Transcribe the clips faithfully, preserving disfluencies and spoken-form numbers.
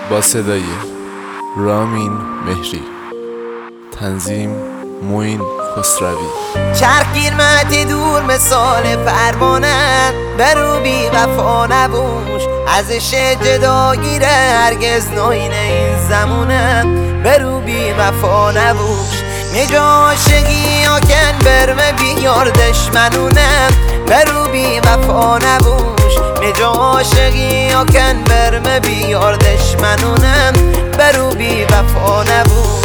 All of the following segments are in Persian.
با صدای رامین مهری، تنظیم موین خسروی. چرخگیر مهدی دور مثال پروانه، برو بی وفا نبوش ازش جدا گیره، هرگز ناین این زمونه، برو بی وفا نبوش. میجا عاشقی آکن برمه بیار دشمنونه، برو بی وفا نبوش. میجا عاشقی آکن برمه بیار دشمنونه، برو بی وفا نبوش.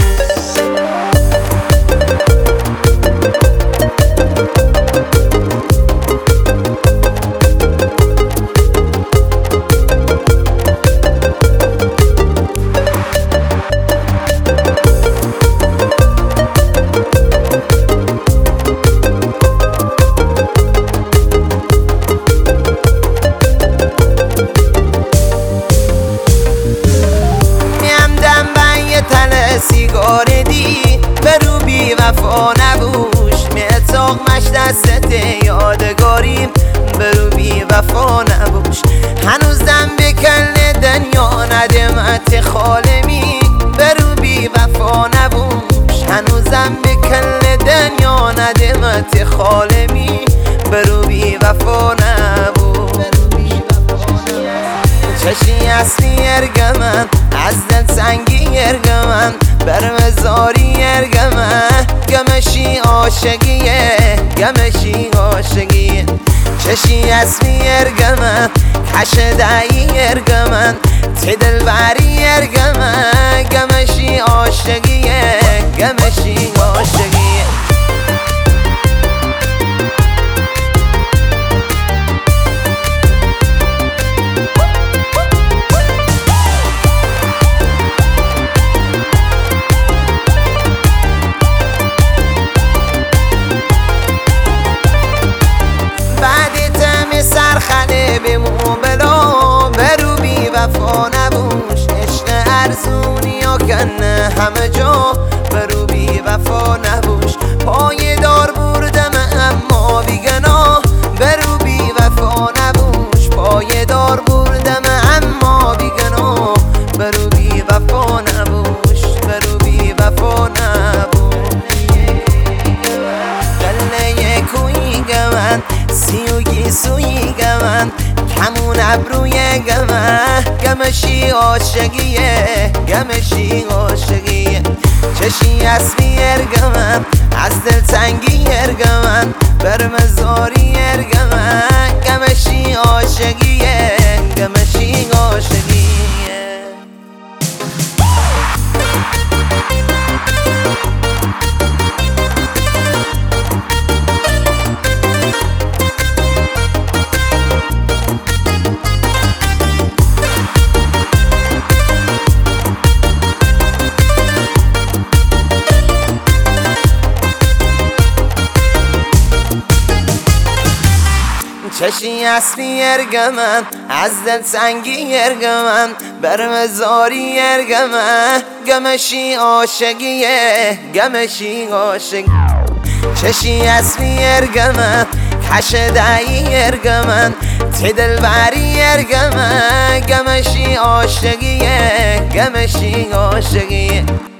سیگار دی برو بی وفا نبوش، میتاق مش دستت یادگاریم، برو بی وفا نبوش. هنوزم بکل دنیا ندمت خالمی، برو بی وفا نبوش. هنوزم بکل دنیا ندمت خالمی، برو بی وفا نبوش. چشی اصلی ارگمم از دل سنگی ارگمم، برمزاری ارگمه گمشی عاشقیه، گمشی عاشقیه. چشی اصلی ارگمه کش دعی ارگمن، تی دلبری ارگمه گمشی عاشقیه، گمشی عاشقیه. سرخنه بمون بلا، برو بی وفا نبوش. عشق ارزونی یا کنه همه جا، برو بی وفا نبوش. پای دار بردم اما بیگنا، برو بی وفا نبوش. پای دار بردم اما بیگنا، برو بی وفا نبوش، برو بی وفا نبوش. دله کوی گمن سیوگی سوی گمن، کمون ابروی گمه گمشی عاشقیه، گمشی عاشقیه. چشی اصلی ارگمم از دل تنگی ارگمم، برمزاری ارگمه گمشی عاشقیه، گمشی عاشقیه. چشی اصلی ارگمم از دل سنگی ارگمم، برمزاری ارگمه گمشی عاشقیه، گمشی عاشق. چشی اصلی ارگمم کش دعی ارگمن، تی دلبری ارگمه گمشی عاشقیه، گمشی عاشقیه.